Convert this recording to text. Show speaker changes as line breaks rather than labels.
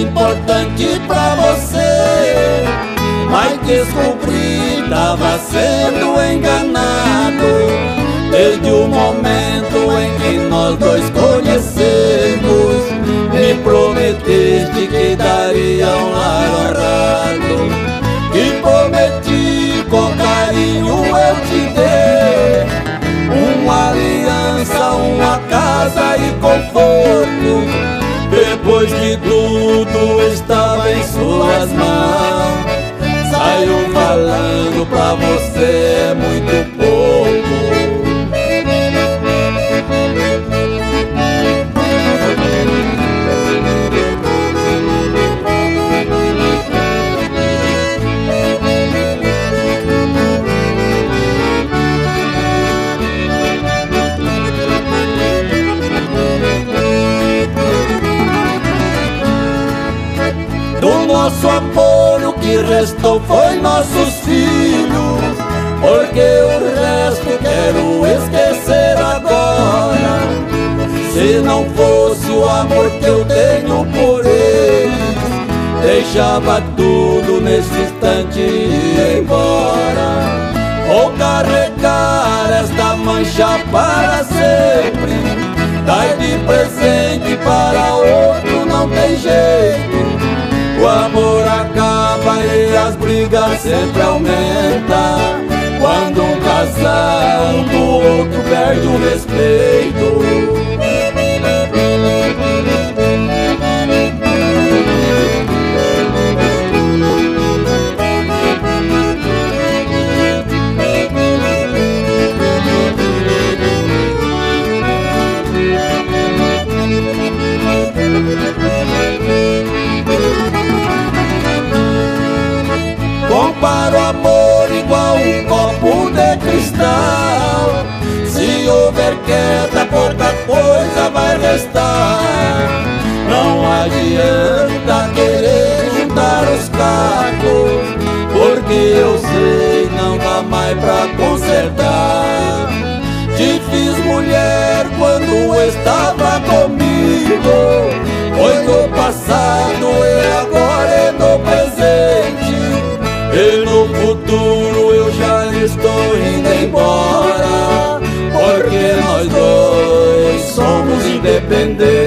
importante pra você, mas descobri tava sendo enganado. Desde o momento em que nós dois conhecemos, me prometeste que daria um lar honrado, e prometi com carinho eu te dei uma aliança, uma casa e conforto. Depois que tudo estava em suas mãos, saiu falando pra você muito pouco. Nosso amor, o que restou foi nossos filhos, porque o resto quero esquecer agora. Se não fosse o amor que eu tenho por eles, deixava tudo nesse instante e ia embora. Vou carregar esta mancha para sempre, dar de presente para outro não tem jeito. O amor acaba e as brigas sempre aumentam, quando um casal do outro perde o respeito. Comparo o amor igual um copo de cristal, se houver queda pouca coisa vai restar. Não adianta querer juntar os cacos, porque eu sei não dá mais pra consertar. Te fiz mulher quando estava comigo, foi no passado e agora é no presente, e no futuro eu já estou indo embora, porque nós dois somos independentes.